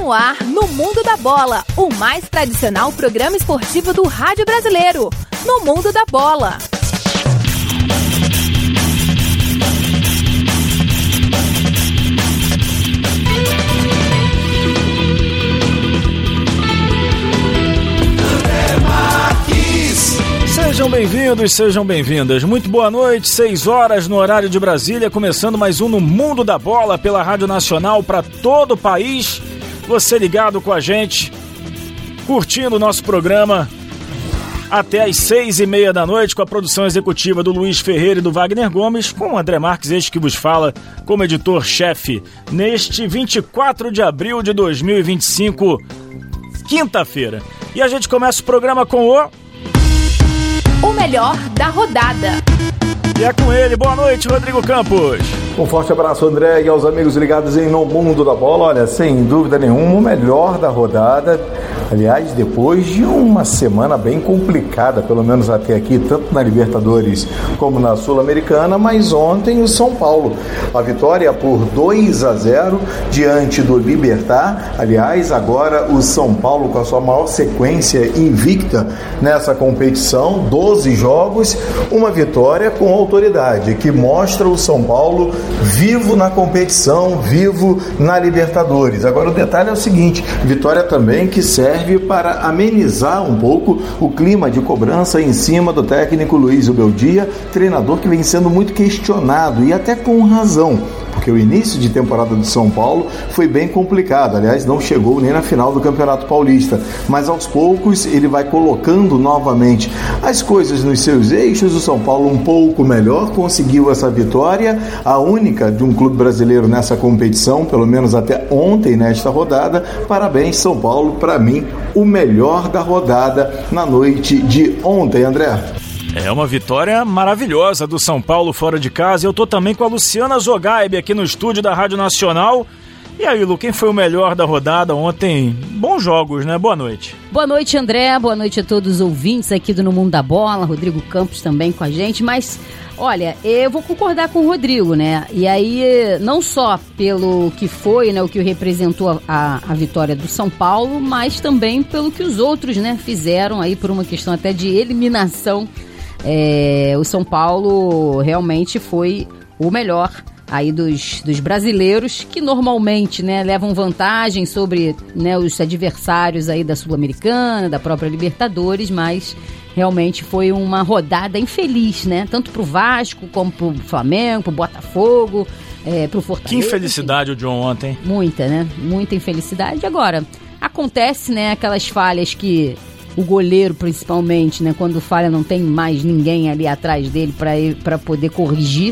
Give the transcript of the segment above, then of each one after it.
no ar, no Mundo da Bola, o mais tradicional programa esportivo do rádio brasileiro. No Mundo da Bola. Sejam bem-vindos, sejam bem-vindas. Muito boa noite, 6 horas no horário de Brasília, começando mais um no Mundo da Bola pela Rádio Nacional para todo o país. Você ligado com a gente, curtindo o nosso programa até às 6h30 da noite, com a produção executiva do Luiz Ferreira e do Wagner Gomes, com o André Marques, este que vos fala como editor-chefe, neste 24 de abril de 2025, quinta-feira. E a gente começa o programa com o melhor da rodada. E é com ele. Boa noite, Rodrigo Campos. Um forte abraço, André, e aos amigos ligados em No Mundo da Bola. Olha, sem dúvida nenhuma, o melhor da rodada. Aliás, depois de uma semana bem complicada, pelo menos até aqui, tanto na Libertadores como na Sul-Americana, mas ontem o São Paulo. A vitória por 2-0 diante do Libertad. Aliás, agora o São Paulo com a sua maior sequência invicta nessa competição, 12 jogos, uma vitória com autoridade, que mostra o São Paulo vivo na competição, vivo na Libertadores. Agora o detalhe é o seguinte, vitória também que serve para amenizar um pouco o clima de cobrança em cima do técnico Luiz Ubeldia, treinador que vem sendo muito questionado e até com razão, porque o início de temporada do São Paulo foi bem complicado, aliás não chegou nem na final do Campeonato Paulista, mas aos poucos ele vai colocando novamente as coisas nos seus eixos. O São Paulo um pouco melhor, conseguiu essa vitória, a única de um clube brasileiro nessa competição, pelo menos até ontem nesta rodada. Parabéns, São Paulo, para mim o melhor da rodada na noite de ontem, André. É uma vitória maravilhosa do São Paulo fora de casa. Eu tô também com a Luciana Zogaib aqui no estúdio da Rádio Nacional. E aí, Lu, quem foi o melhor da rodada ontem? Bons jogos, né? Boa noite. Boa noite, André. Boa noite a todos os ouvintes aqui do No Mundo da Bola. Rodrigo Campos também com a gente. Mas, olha, eu vou concordar com o Rodrigo, né? E aí, não só pelo que foi, né, o que representou a vitória do São Paulo, mas também pelo que os outros, né, fizeram aí por uma questão até de eliminação. O São Paulo realmente foi o melhor aí dos brasileiros, que normalmente, né, levam vantagem sobre, né, os adversários aí da Sul-Americana, da própria Libertadores, mas realmente foi uma rodada infeliz, né, tanto pro Vasco como pro Flamengo, pro Botafogo, pro Fortaleza. Que infelicidade, enfim. O John ontem. Muita, né, muita infelicidade. Agora, acontece, né, aquelas falhas que o goleiro, principalmente, né, quando falha não tem mais ninguém ali atrás dele para poder corrigir.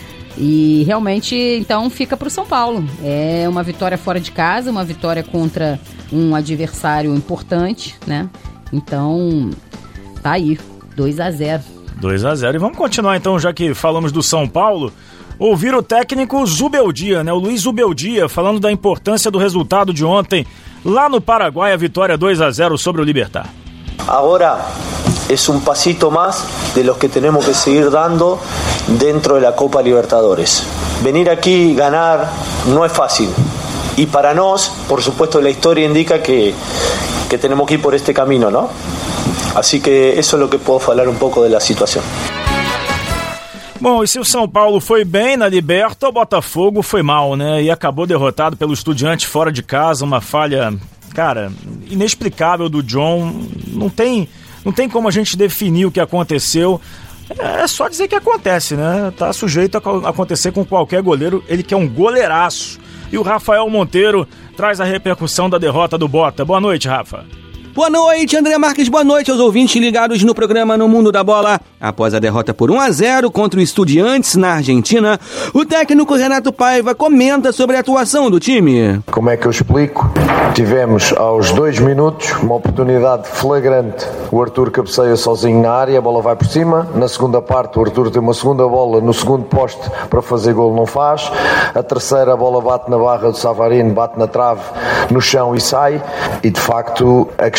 E realmente, então, fica para o São Paulo. É uma vitória fora de casa, uma vitória contra um adversário importante, né? Então, tá aí, 2-0. 2-0. E vamos continuar então, já que falamos do São Paulo, ouvir o técnico Zubeldia, né? O Luiz Ubeldia, falando da importância do resultado de ontem, lá no Paraguai, a vitória 2-0 sobre o Libertad. Ahora es un pasito más de los que tenemos que seguir dando dentro de la Copa Libertadores. Venir aquí y ganar no es fácil. Y para nos, por supuesto, la historia indica que tenemos que ir por este camino, ¿no? Así que eso es lo que puedo hablar un poco de la situación. Bom, e se o São Paulo foi bem na Liberta, o Botafogo foi mal, né? E acabou derrotado pelo Estudiantes fora de casa, uma falha, cara, inexplicável do John. Não tem como a gente definir o que aconteceu. É só dizer que acontece, né? Tá sujeito a acontecer com qualquer goleiro, ele que é um goleiraço. E o Rafael Monteiro traz a repercussão da derrota do Bota. Boa noite, Rafa. Boa noite, André Marques, boa noite aos ouvintes ligados no programa No Mundo da Bola. Após a derrota por 1-0 contra o Estudiantes na Argentina, o técnico Renato Paiva comenta sobre a atuação do time. Como é que eu explico? Tivemos aos 2 minutos uma oportunidade flagrante. O Arthur cabeceia sozinho na área, a bola vai por cima. Na segunda parte o Arthur tem uma segunda bola no segundo poste para fazer golo, não faz. A terceira a bola bate na barra do Savarino, bate na trave, no chão e sai. E de facto a questão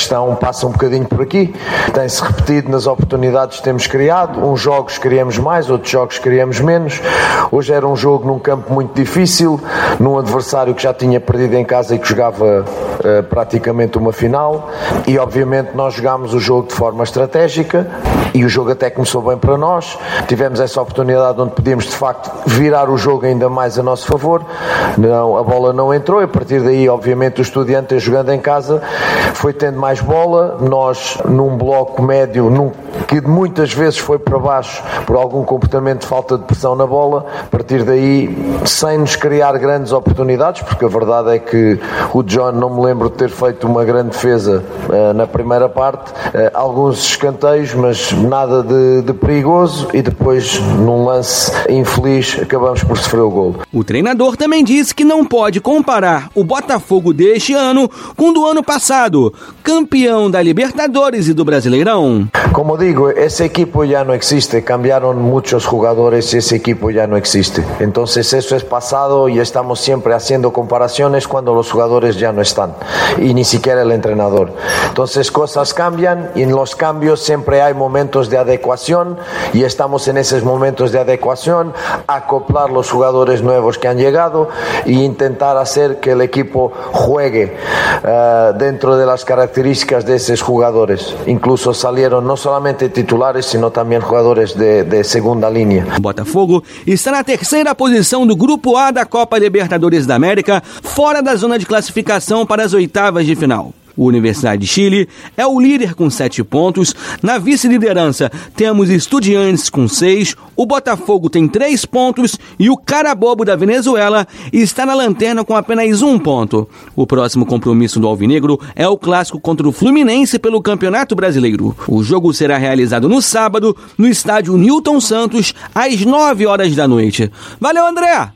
questão passa um bocadinho por aqui, tem-se repetido nas oportunidades que temos criado, uns jogos criamos mais, outros jogos criamos menos. Hoje era um jogo num campo muito difícil, num adversário que já tinha perdido em casa e que jogava praticamente uma final, e obviamente nós jogámos o jogo de forma estratégica e o jogo até começou bem para nós, tivemos essa oportunidade onde podíamos de facto virar o jogo ainda mais a nosso favor, não, a bola não entrou e a partir daí obviamente o Estudiantes jogando em casa foi tendo mais bola, nós num bloco médio que muitas vezes foi para baixo por algum comportamento de falta de pressão na bola, a partir daí sem nos criar grandes oportunidades, porque a verdade é que o John não me lembro de ter feito uma grande defesa na primeira parte, alguns escanteios, mas nada de perigoso, e depois num lance infeliz acabamos por sofrer o golo. O treinador também disse que não pode comparar o Botafogo deste ano com o do ano passado, campeão da Libertadores e do Brasileirão. Como digo, esse equipo já não existe, cambiaram muitos jogadores e esse equipo já não existe. Então isso é passado e estamos sempre fazendo comparações quando os jogadores já não estão e nem sequer o treinador. Então coisas cambiam e nos cambios sempre há momentos de adequação e estamos nesses momentos de adequação, acoplar os jogadores novos que han chegado e tentar fazer que o equipo juegue dentro das características desses jogadores. Incluso salieron não somente titulares, sino também jogadores de segunda linha. O Botafogo está na terceira posição do Grupo A da Copa Libertadores da América, fora da zona de classificação para as oitavas de final. O Universidade de Chile é o líder com 7 pontos. Na vice-liderança temos Estudiantes com 6, o Botafogo tem 3 pontos e o Carabobo da Venezuela está na lanterna com apenas 1 ponto. O próximo compromisso do Alvinegro é o clássico contra o Fluminense pelo Campeonato Brasileiro. O jogo será realizado no sábado no estádio Newton Santos às 9 horas da noite. Valeu, André!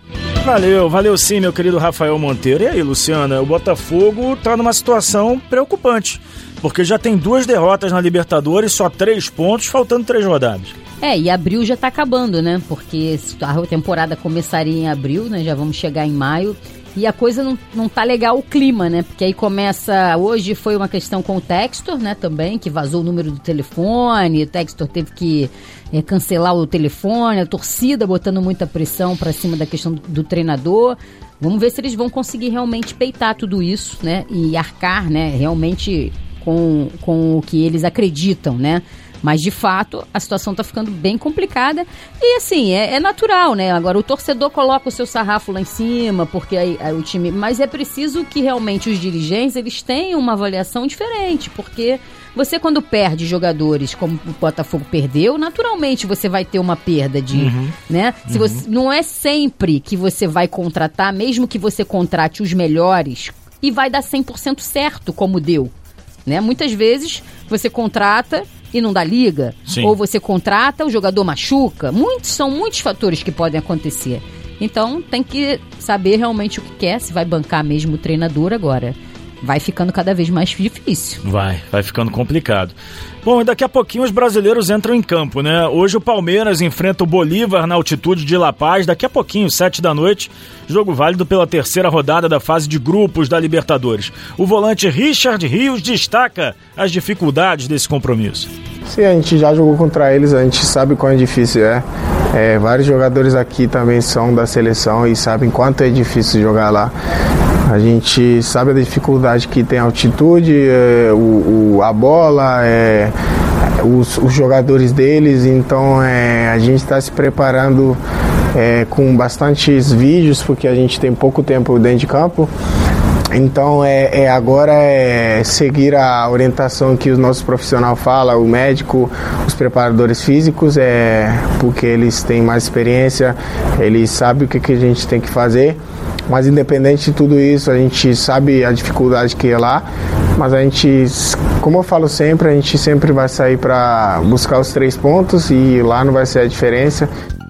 Valeu sim, meu querido Rafael Monteiro. E aí, Luciana, o Botafogo tá numa situação preocupante, porque já tem 2 derrotas na Libertadores, só 3 pontos, faltando 3 rodadas. E abril já tá acabando, né? Porque a temporada começaria em abril, né? Já vamos chegar em maio. E a coisa não tá legal o clima, né? Porque aí começa... Hoje foi uma questão com o Textor, né? Também, que vazou o número do telefone. O Textor teve que cancelar o telefone. A torcida botando muita pressão pra cima da questão do treinador. Vamos ver se eles vão conseguir realmente peitar tudo isso, né? E arcar, né? Realmente com o que eles acreditam, né? Mas, de fato, a situação tá ficando bem complicada. E, assim, é natural, né? Agora, o torcedor coloca o seu sarrafo lá em cima, porque aí o time... Mas é preciso que, realmente, os dirigentes, eles tenham uma avaliação diferente. Porque você, quando perde jogadores, como o Botafogo perdeu, naturalmente você vai ter uma perda de... né? Se você, não é sempre que você vai contratar, mesmo que você contrate os melhores, e vai dar 100% certo, como deu. Né? Muitas vezes, você contrata... e não dá liga, Sim. Ou você contrata, o jogador machuca, são muitos fatores que podem acontecer. Então tem que saber realmente o que quer, se vai bancar mesmo o treinador agora. Vai ficando cada vez mais difícil. Vai ficando complicado. Bom, e daqui a pouquinho os brasileiros entram em campo, né? Hoje o Palmeiras enfrenta o Bolívar na altitude de La Paz, daqui a pouquinho, 7 da noite, jogo válido pela terceira rodada da fase de grupos da Libertadores. O volante Richard Rios destaca as dificuldades desse compromisso. Sim, a gente já jogou contra eles, a gente sabe quão difícil é. Vários jogadores aqui também são da seleção e sabem quanto é difícil jogar lá. A gente sabe a dificuldade que tem a altitude, a bola, os jogadores deles, então a gente está se preparando com bastantes vídeos, porque a gente tem pouco tempo dentro de campo. Então agora seguir a orientação que o nosso profissional fala, o médico, os preparadores físicos, porque eles têm mais experiência, eles sabem o que a gente tem que fazer. Mas independente de tudo isso, a gente sabe a dificuldade que é lá, mas a gente, como eu falo sempre, a gente sempre vai sair para buscar os 3 pontos e lá não vai ser a diferença.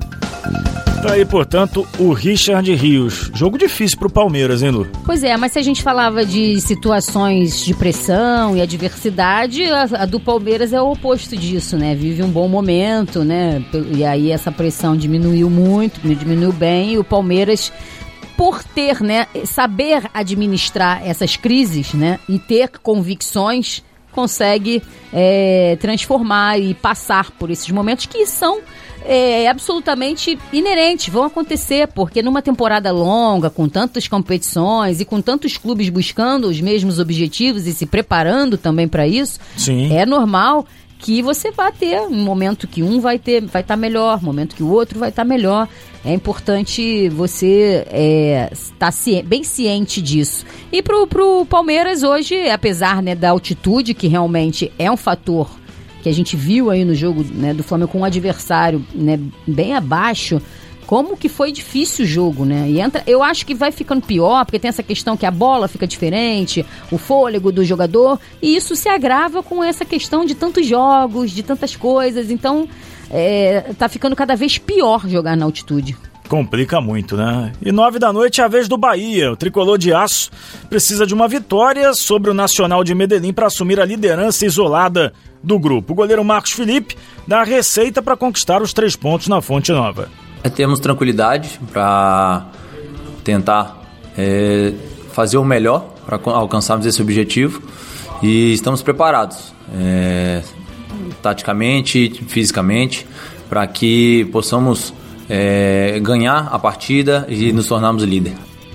Aí, portanto, o Richard Rios. Jogo difícil pro Palmeiras, hein, Lu? Pois é, mas se a gente falava de situações de pressão e adversidade, a do Palmeiras é o oposto disso, né? Vive um bom momento, né? E aí essa pressão diminuiu muito, diminuiu bem, e o Palmeiras por ter, né, saber administrar essas crises, né, e ter convicções, consegue transformar e passar por esses momentos que são absolutamente inerentes, vão acontecer, porque numa temporada longa, com tantas competições e com tantos clubes buscando os mesmos objetivos e se preparando também para isso, sim, é normal que você vai ter um momento que um vai estar melhor, um momento que o outro vai estar melhor. É importante você estar bem ciente disso. E pro Palmeiras hoje, apesar, né, da altitude, que realmente é um fator que a gente viu aí no jogo, né, do Flamengo com um adversário, né, bem abaixo, como que foi difícil o jogo, né? E eu acho que vai ficando pior, porque tem essa questão que a bola fica diferente, o fôlego do jogador, e isso se agrava com essa questão de tantos jogos, de tantas coisas. Então, tá ficando cada vez pior jogar na altitude. Complica muito, né? E 21h é a vez do Bahia. O tricolor de aço precisa de uma vitória sobre o Nacional de Medellín para assumir a liderança isolada do grupo. O goleiro Marcos Felipe dá a receita para conquistar os 3 pontos na Fonte Nova. Temos tranquilidade para tentar fazer o melhor para alcançarmos esse objetivo e estamos preparados taticamente, fisicamente, para que possamos ganhar a partida e nos tornarmos líder.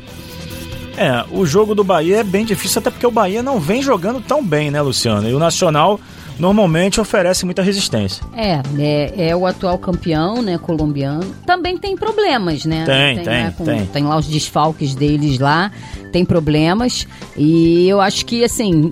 O jogo do Bahia é bem difícil, até porque o Bahia não vem jogando tão bem, né, Luciano? E o Nacional normalmente oferece muita resistência. É o atual campeão, né, colombiano. Também tem problemas, né? Tem lá os desfalques deles lá, tem problemas. E eu acho que, assim,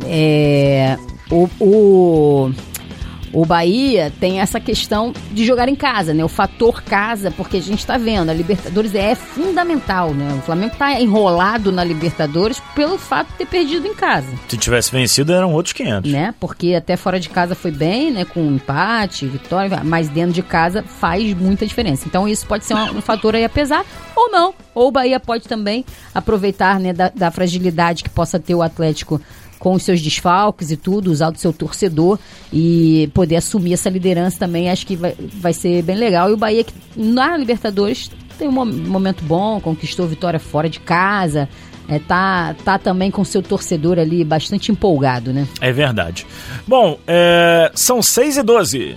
o Bahia tem essa questão de jogar em casa, né? O fator casa, porque a gente está vendo, a Libertadores é fundamental, né? O Flamengo está enrolado na Libertadores pelo fato de ter perdido em casa. Se tivesse vencido, eram outros 500. Né? Porque até fora de casa foi bem, né? Com empate, vitória, mas dentro de casa faz muita diferença. Então isso pode ser um fator aí a pesar, ou não. Ou o Bahia pode também aproveitar, né, da fragilidade que possa ter o Atlético com os seus desfalques e tudo, usar do seu torcedor e poder assumir essa liderança também, acho que vai ser bem legal. E o Bahia, que na Libertadores tem um momento bom, conquistou vitória fora de casa, tá também com o seu torcedor ali bastante empolgado, né? É verdade. Bom, são 6h12.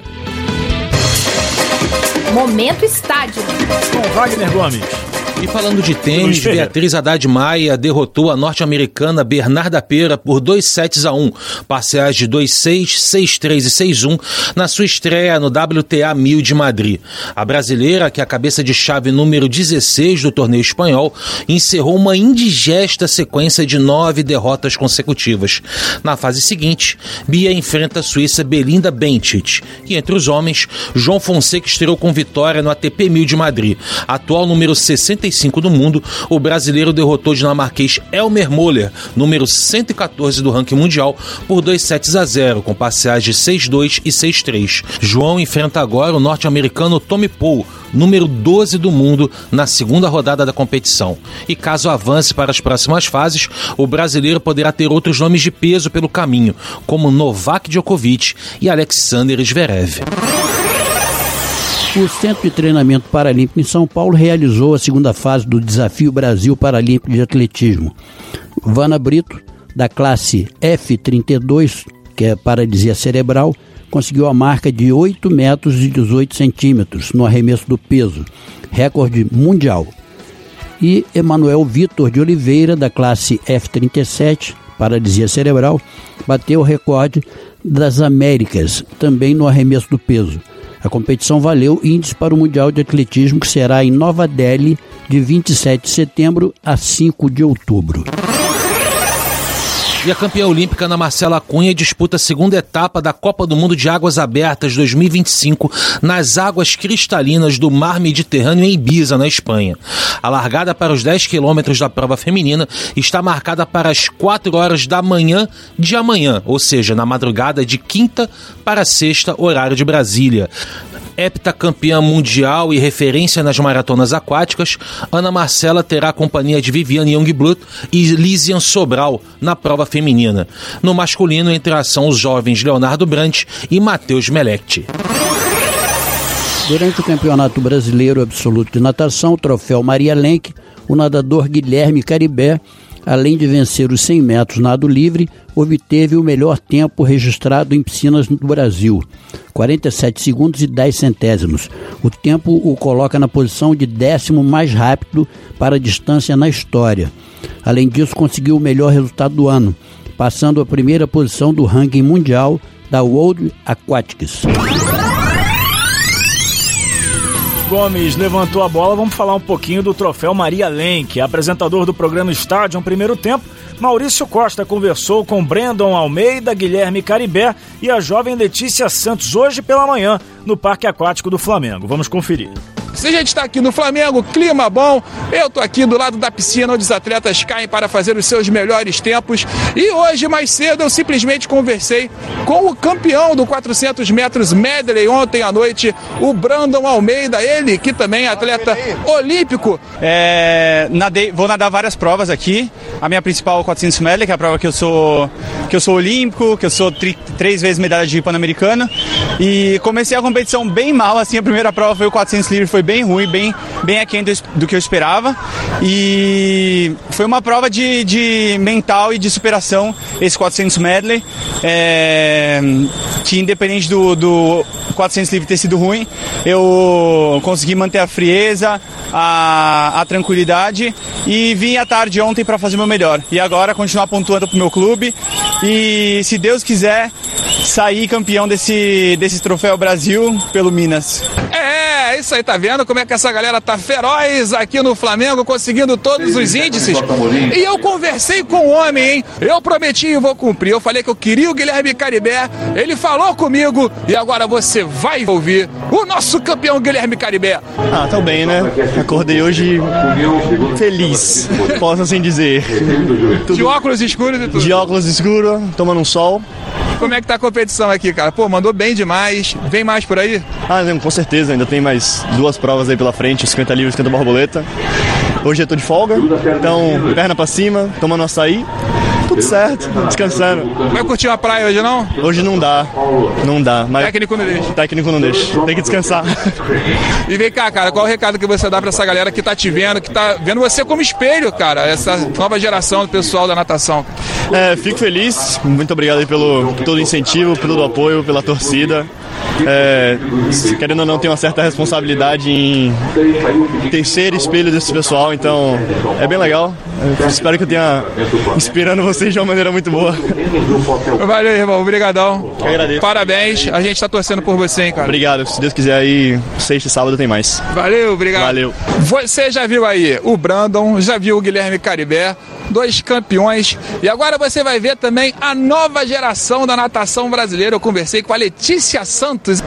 Momento Estádio. Com Wagner Gomes. E falando de tênis, Beatriz Haddad Maia derrotou a norte-americana Bernarda Pera por 2-1, parciais de 2-6, 6-3 e 6-1 na sua estreia no WTA 1000 de Madrid. A brasileira, que é a cabeça de chave número 16 do torneio espanhol, encerrou uma indigesta sequência de 9 derrotas consecutivas. Na fase seguinte, Bia enfrenta a suíça Belinda Bencic. E entre os homens, João Fonseca estreou com vitória no ATP 1000 de Madrid. Atual número 65 do mundo, o brasileiro derrotou o dinamarquês Elmer Moller, número 114 do ranking mundial, por 2-0, com parciais de 6-2 e 6-3. João enfrenta agora o norte-americano Tommy Paul, número 12 do mundo, na segunda rodada da competição. E caso avance para as próximas fases, o brasileiro poderá ter outros nomes de peso pelo caminho, como Novak Djokovic e Alexander Zverev. O Centro de Treinamento Paralímpico em São Paulo realizou a segunda fase do Desafio Brasil Paralímpico de Atletismo. Vana Brito, da classe F32, que é paralisia cerebral, conseguiu a marca de 8 metros e 18 centímetros no arremesso do peso, recorde mundial. E Emanuel Vitor de Oliveira, da classe F37, paralisia cerebral, bateu o recorde das Américas, também no arremesso do peso. A competição valeu índice para o Mundial de Atletismo, que será em Nova Delhi, de 27 de setembro a 5 de outubro. E a campeã olímpica Ana Marcela Cunha disputa a segunda etapa da Copa do Mundo de Águas Abertas 2025 nas águas cristalinas do Mar Mediterrâneo em Ibiza, na Espanha. A largada para os 10 quilômetros da prova feminina está marcada para as 4 horas da manhã de amanhã, ou seja, na madrugada de quinta para sexta, horário de Brasília. Heptacampeã mundial e referência nas maratonas aquáticas, Ana Marcela terá a companhia de Viviane Youngblood e Lisian Sobral na prova feminina. No masculino, entre a ação os jovens Leonardo Brandt e Matheus Melect. Durante o Campeonato Brasileiro Absoluto de Natação, o Troféu Maria Lenk, o nadador Guilherme Caribé, além de vencer os 100 metros nado livre, obteve o melhor tempo registrado em piscinas do Brasil, 47 segundos e 10 centésimos. O tempo o coloca na posição de 10º mais rápido para a distância na história. Além disso, conseguiu o melhor resultado do ano, passando a primeira posição do ranking mundial da World Aquatics. Gomes levantou a bola, vamos falar um pouquinho do troféu Maria Lenk. Apresentador do programa Estádio Primeiro Tempo, Maurício Costa conversou com Brandon Almeida, Guilherme Caribé e a jovem Letícia Santos hoje pela manhã no Parque Aquático do Flamengo. Vamos conferir. Se a gente está aqui no Flamengo, clima bom, eu tô aqui do lado da piscina onde os atletas caem para fazer os seus melhores tempos e hoje mais cedo eu simplesmente conversei com o campeão do 400 metros medley ontem à noite, o Brandon Almeida, ele que também é atleta olímpico. Vou nadar várias provas aqui, a minha principal é o 400 medley, que é a prova que eu sou olímpico, que eu sou 3 vezes medalha de Pan-Americano e comecei a competição bem mal, assim, a primeira prova foi o 400 livre, foi bem ruim, bem aquém do que eu esperava e foi uma prova de mental e de superação esse 400 medley, que independente do 400 livre ter sido ruim, eu consegui manter a frieza, a tranquilidade e vim à tarde ontem para fazer o meu melhor e agora continuar pontuando pro meu clube e se Deus quiser sair campeão desse troféu Brasil pelo Minas. É isso aí, tá vendo como é que essa galera tá feroz aqui no Flamengo, conseguindo todos os índices. E eu conversei com o homem, hein? Eu prometi e vou cumprir. Eu falei que eu queria o Guilherme Caribé, ele falou comigo e agora você vai ouvir o nosso campeão Guilherme Caribé. Tô bem, né? Acordei hoje feliz, posso assim dizer. De óculos escuros e tudo? De óculos escuros, tomando um sol. Como é que tá a competição aqui, cara? Pô, mandou bem demais. Vem mais por aí? Com certeza. Ainda tem mais 2 provas aí pela frente, 50 livre e 50 borboleta. Hoje eu tô de folga, então perna pra cima, tomando açaí. Tudo certo, descansando. Vai curtir uma praia hoje, não? Hoje não dá, mas... Técnico não deixa. Técnico não deixa, tem que descansar. E vem cá, cara, qual o recado que você dá pra essa galera que tá te vendo, que tá vendo você como espelho, cara, essa nova geração do pessoal da natação? Fico feliz, muito obrigado aí pelo todo o incentivo, pelo apoio, pela torcida. Querendo ou não, tem uma certa responsabilidade em ser espelho desse pessoal, então é bem legal. Espero que eu tenha inspirando vocês de uma maneira muito boa. Valeu, irmão, obrigadão. Eu agradeço. Parabéns, a gente tá torcendo por você, hein, cara. Obrigado, se Deus quiser aí, sexta e sábado tem mais. Valeu, obrigado. Valeu. Você já viu aí o Brandon, já viu o Guilherme Caribé, 2 campeões, e agora você vai ver também a nova geração da natação brasileira. Eu conversei com a Letícia Santos.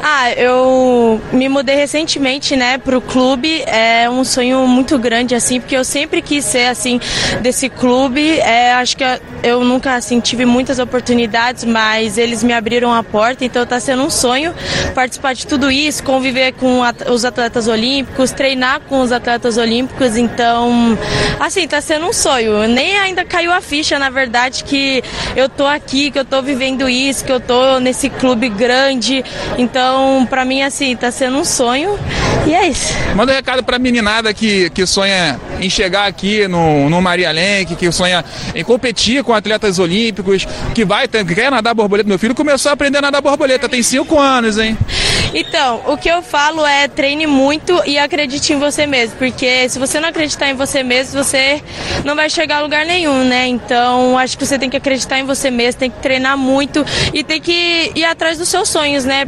Eu me mudei recentemente, né, pro clube. É um sonho muito grande, assim, porque eu sempre quis ser, assim, desse clube. Acho que eu nunca, assim, tive muitas oportunidades, mas eles me abriram a porta, então tá sendo um sonho participar de tudo isso, conviver com os atletas olímpicos, treinar com os atletas olímpicos, então, assim, tá sendo um sonho. Nem ainda caiu a ficha, na verdade, que eu tô aqui, que eu tô vivendo isso, que eu tô nesse clube grande. Então, pra mim, assim, tá sendo um sonho e é isso. Manda um recado pra meninada que sonha em chegar aqui no Maria Lenk, que sonha em competir com atletas olímpicos, que quer nadar borboleta. Meu filho começou a aprender a nadar borboleta, tem 5 anos, hein? Então, o que eu falo é treine muito e acredite em você mesmo, porque se você não acreditar em você mesmo, você não vai chegar a lugar nenhum, né? Então, acho que você tem que acreditar em você mesmo, tem que treinar muito e tem que ir atrás dos seus sonhos, né?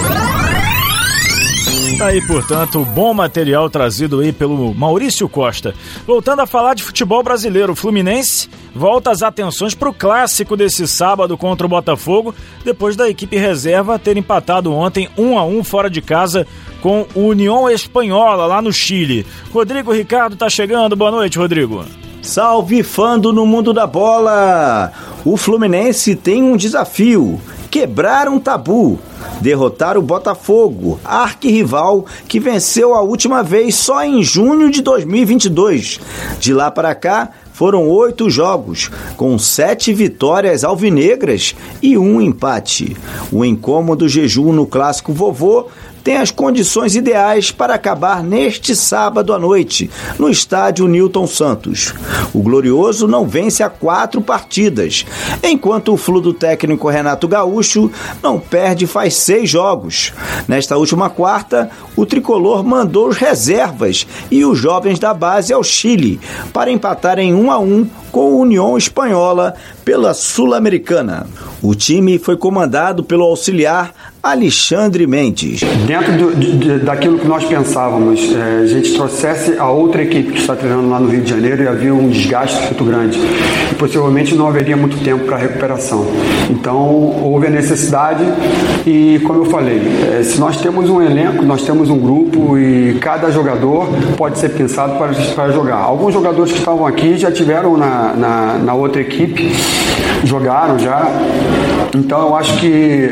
Tá aí, portanto, bom material trazido aí pelo Maurício Costa. Voltando a falar de futebol brasileiro, o Fluminense volta as atenções para o clássico desse sábado contra o Botafogo, depois da equipe reserva ter empatado ontem 1-1 fora de casa com o União Espanhola, lá no Chile. Rodrigo Ricardo tá chegando, boa noite, Rodrigo. Salve, fando no mundo da bola! O Fluminense tem um desafio: quebrar um tabu, derrotar o Botafogo, arquirrival que venceu a última vez só em junho de 2022. De lá para cá, foram 8 jogos, com 7 vitórias alvinegras e 1 empate. O incômodo jejum no clássico vovô tem as condições ideais para acabar neste sábado à noite, no estádio Newton Santos. O Glorioso não vence há 4 partidas, enquanto o Flu do técnico Renato Gaúcho não perde faz 6 jogos. Nesta última quarta, o tricolor mandou os reservas e os jovens da base ao Chile para empatar em 1-1 com a União Espanhola pela Sul-Americana. O time foi comandado pelo auxiliar Alexandre Mendes. Dentro daquilo que nós pensávamos, a gente trouxesse a outra equipe que está treinando lá no Rio de Janeiro e havia um desgaste muito grande. E possivelmente não haveria muito tempo para recuperação. Então, houve a necessidade e, como eu falei, se nós temos um elenco, nós temos um grupo e cada jogador pode ser pensado para jogar. Alguns jogadores que estavam aqui já tiveram na outra equipe, jogaram já. Então, eu acho que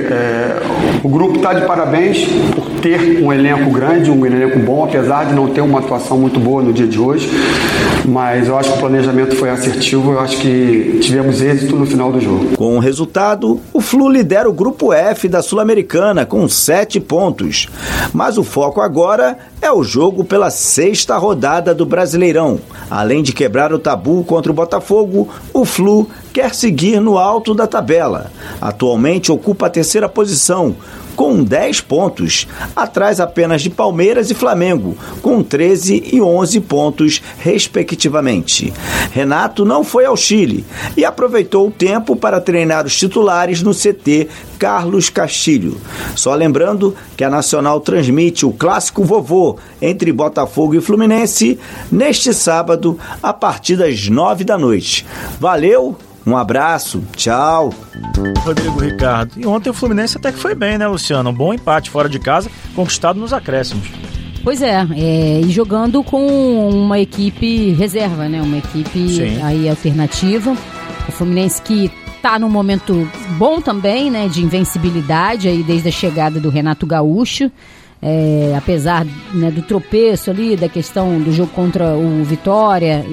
o grupo está de parabéns por ter um elenco grande, um elenco bom, apesar de não ter uma atuação muito boa no dia de hoje, mas eu acho que o planejamento foi assertivo, eu acho que tivemos êxito no final do jogo. Com o resultado, o Flu lidera o grupo F da Sul-Americana com 7 pontos, mas o foco agora é o jogo pela 6ª rodada do Brasileirão. Além de quebrar o tabu contra o Botafogo, o Flu quer seguir no alto da tabela. Atualmente ocupa a 3ª posição, com 10 pontos, atrás apenas de Palmeiras e Flamengo, com 13 e 11 pontos, respectivamente. Renato não foi ao Chile e aproveitou o tempo para treinar os titulares no CT Carlos Castilho. Só lembrando que a Nacional transmite o clássico vovô entre Botafogo e Fluminense neste sábado, a partir das 9 da noite. Valeu! Um abraço, tchau. Rodrigo Ricardo. E ontem o Fluminense até que foi bem, né, Luciano? Um bom empate fora de casa, conquistado nos acréscimos. Pois e jogando com uma equipe reserva, né? Uma equipe aí alternativa. O Fluminense que tá num momento bom também, né? De invencibilidade aí desde a chegada do Renato Gaúcho. Apesar, né, do tropeço ali, da questão do jogo contra o Vitória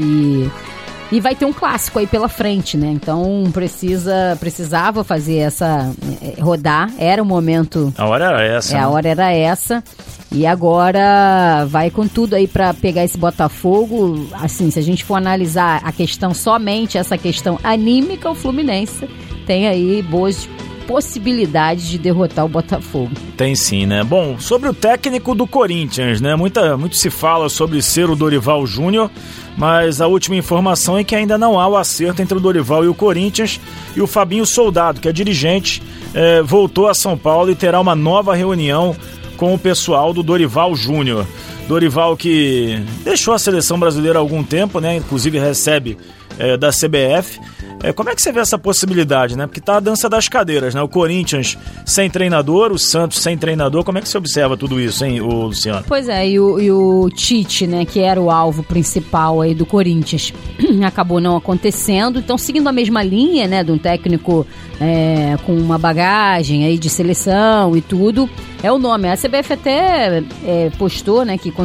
e vai ter um clássico aí pela frente, né? Então precisava fazer essa rodar, era o momento. A hora era essa. A hora era essa. E agora vai com tudo aí para pegar esse Botafogo. Assim, se a gente for analisar a questão, somente essa questão anímica, o Fluminense tem aí boas possibilidades de derrotar o Botafogo. Tem sim, né? Bom, sobre o técnico do Corinthians, né? Muito se fala sobre ser o Dorival Júnior, mas a última informação é que ainda não há o acerto entre o Dorival e o Corinthians, e o Fabinho Soldado, que é dirigente, voltou a São Paulo e terá uma nova reunião com o pessoal do Dorival Júnior. Dorival que deixou a seleção brasileira há algum tempo, né? Inclusive recebe da CBF. Como é que você vê essa possibilidade, né? Porque tá a dança das cadeiras, né? O Corinthians sem treinador, o Santos sem treinador. Como é que você observa tudo isso, hein, Luciano? Pois e o Tite, né? Que era o alvo principal aí do Corinthians, acabou não acontecendo. Então, seguindo a mesma linha, né? De um técnico com uma bagagem aí de seleção e tudo, é o nome. A CBF até postou, né? Que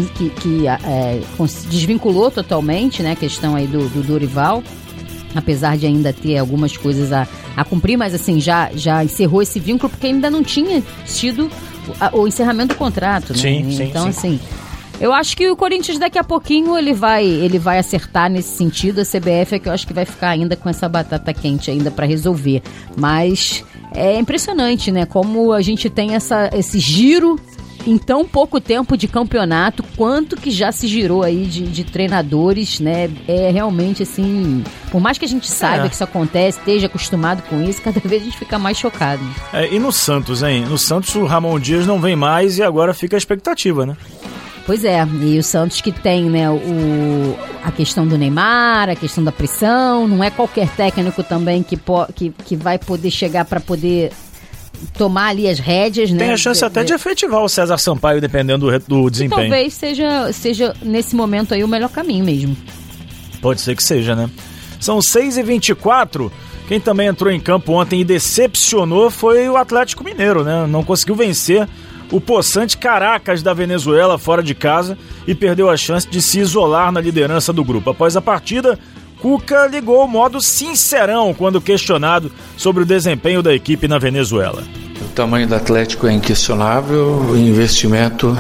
desvinculou totalmente, né? A questão aí do Dorival. Apesar de ainda ter algumas coisas a cumprir, mas assim, já encerrou esse vínculo, porque ainda não tinha tido o encerramento do contrato, né? Sim, então, sim. assim, eu acho que o Corinthians daqui a pouquinho ele vai acertar nesse sentido. A CBF é que eu acho que vai ficar ainda com essa batata quente ainda para resolver. Mas é impressionante, né? Como a gente tem esse giro em tão pouco tempo de campeonato, quanto que já se girou aí de treinadores, né? É realmente assim, por mais que a gente saiba que isso acontece, esteja acostumado com isso, cada vez a gente fica mais chocado. E no Santos, hein? No Santos o Ramon Dias não vem mais e agora fica a expectativa, né? Pois e o Santos que tem, né, a questão do Neymar, a questão da pressão, não é qualquer técnico também que vai poder chegar para poder tomar ali as rédeas, né? Tem a chance até de efetivar o César Sampaio, dependendo do desempenho. Talvez seja nesse momento aí o melhor caminho mesmo. Pode ser que seja, né? São 6h24. Quem também entrou em campo ontem e decepcionou foi o Atlético Mineiro, né? Não conseguiu vencer o possante Caracas da Venezuela fora de casa e perdeu a chance de se isolar na liderança do grupo. Após a partida, Cuca ligou o modo sincerão quando questionado sobre o desempenho da equipe na Venezuela. tamanho do Atlético é inquestionável, o investimento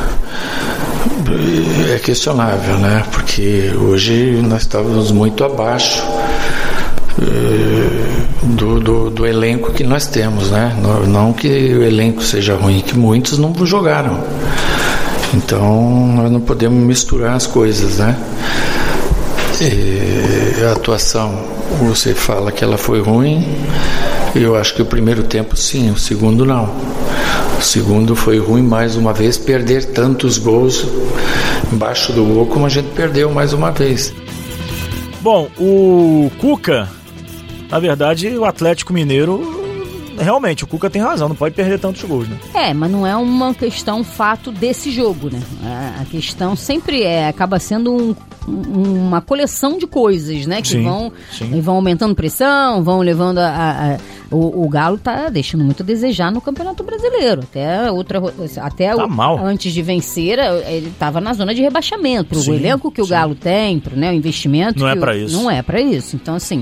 é questionável, né? Porque hoje nós estávamos muito abaixo do elenco que nós temos, né? Não que o elenco seja ruim, que muitos não jogaram. Então nós não podemos misturar as coisas, né? A atuação, você fala que ela foi ruim. Eu acho que o primeiro tempo sim, o segundo não. O segundo foi ruim mais uma vez, perder tantos gols embaixo do gol como a gente perdeu mais uma vez. Bom, o Cuca, na verdade, o Atlético Mineiro, realmente, o Cuca tem razão, não pode perder tantos gols, né? Mas não é uma questão fato desse jogo, né? A questão sempre acaba sendo uma coleção de coisas, né? Que vão aumentando pressão, vão levando o Galo tá deixando muito a desejar no Campeonato Brasileiro. Antes de vencer, ele estava na zona de rebaixamento. O elenco que o Galo tem, né, o investimento... Não é para isso. Não é para isso. Então, assim...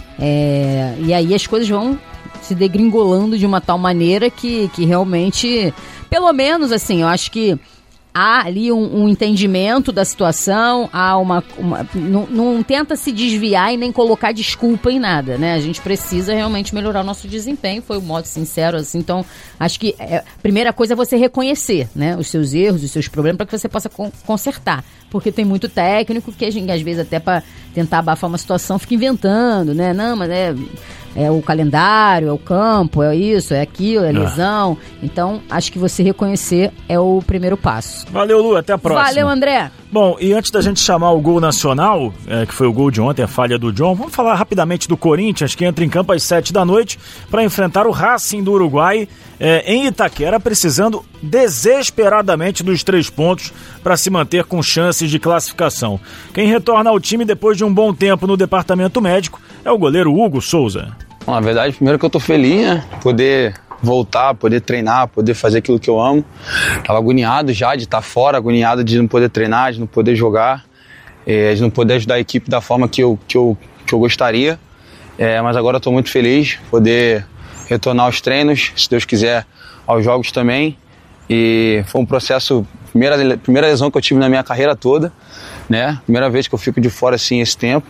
E aí as coisas vão se degringolando de uma tal maneira que realmente... Pelo menos, assim, eu acho que há ali um entendimento da situação, há não tenta se desviar e nem colocar desculpa em nada, né? A gente precisa realmente melhorar o nosso desempenho, foi um modo sincero, assim. Então, acho que a primeira coisa é você reconhecer, né, os seus erros, os seus problemas, para que você possa consertar. Porque tem muito técnico que a gente, às vezes, até para tentar abafar uma situação, fica inventando, né? Não, mas é o calendário, é o campo, é isso, é aquilo, é lesão. Então, acho que você reconhecer é o primeiro passo. Valeu, Lu, até a próxima. Valeu, André. Bom, e antes da gente chamar o gol nacional, que foi o gol de ontem, a falha do John, vamos falar rapidamente do Corinthians, que entra em campo às 7h para enfrentar o Racing do Uruguai em Itaquera, precisando desesperadamente dos 3 pontos para se manter com chances de classificação. Quem retorna ao time depois de um bom tempo no departamento médico é o goleiro Hugo Souza. Bom, na verdade, primeiro que eu tô feliz, né? Poder voltar, poder treinar, poder fazer aquilo que eu amo. Tava agoniado já de estar fora, agoniado de não poder treinar, de não poder jogar, de não poder ajudar a equipe da forma que eu gostaria. Mas agora eu tô muito feliz poder retornar aos treinos, se Deus quiser, aos jogos também. E foi um processo, primeira lesão que eu tive na minha carreira toda, né? Primeira vez que eu fico de fora assim esse tempo,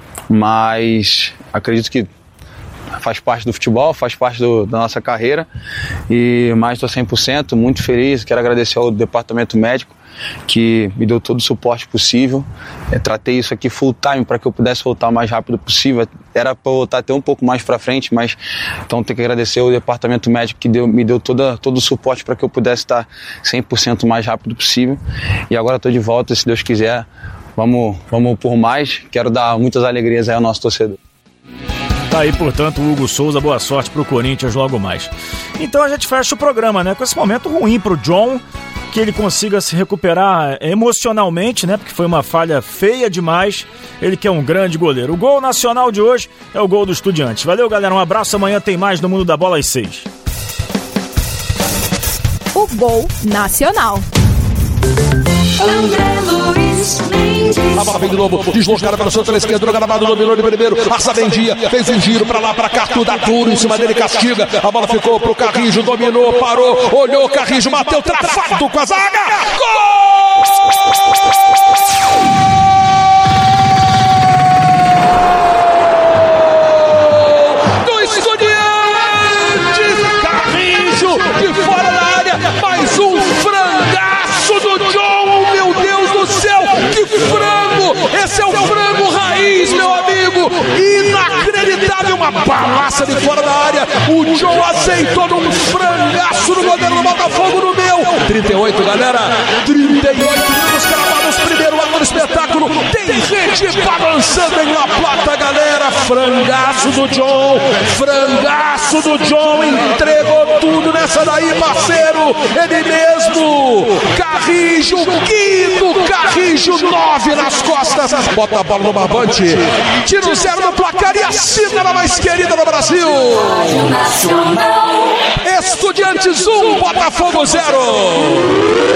mas acredito que faz parte do futebol, faz parte da nossa carreira, mas estou 100%, muito feliz. Quero agradecer ao departamento médico que me deu todo o suporte possível. Tratei isso aqui full time para que eu pudesse voltar o mais rápido possível. Era para voltar até um pouco mais para frente, mas então tenho que agradecer ao departamento médico que me deu todo o suporte para que eu pudesse estar 100% o mais rápido possível. E agora estou de volta, se Deus quiser, vamos por mais. Quero dar muitas alegrias aí ao nosso torcedor. Tá aí, portanto, o Hugo Souza, boa sorte pro Corinthians logo mais. Então a gente fecha o programa, né, com esse momento ruim pro John, que ele consiga se recuperar emocionalmente, né, porque foi uma falha feia demais, ele que é um grande goleiro. O gol nacional de hoje é o gol do Estudiantes. Valeu, galera, um abraço, amanhã tem mais no Mundo da Bola às 6. O gol nacional. André Luiz Mendes. A bola vem de novo, deslocada pela sua esquerda, gravado no Milone primeiro, passa bem dia, fez um giro pra lá, pra cá, tudo duro em cima dele, castiga, a bola ficou pro Carrijo, dominou, parou, olhou, Carrijo bateu, travado com a zaga, gol! Do Estudiantes, Carrijo, de fora da área, mais um frangaço do John, meu Deus do céu, que frango! Esse é o frango raiz, meu amigo! Inacreditável, uma balaça de fora da área. O John aceitou num frangaço no goleiro do Botafogo no meu. 38, galera. 38 minutos cravados, primeiro ato do espetáculo. Tem gente balançando em La Plata, galera. Frangaço do John. Frangaço do John. Entregou tudo nessa daí, parceiro. Ele mesmo. Carrijo, Guido Carrijo, 9 nas costas. Bota a bola no barbante. Tira o 0 no placar e assina na mais querida do Brasil. Estudiantes 1, Botafogo 0.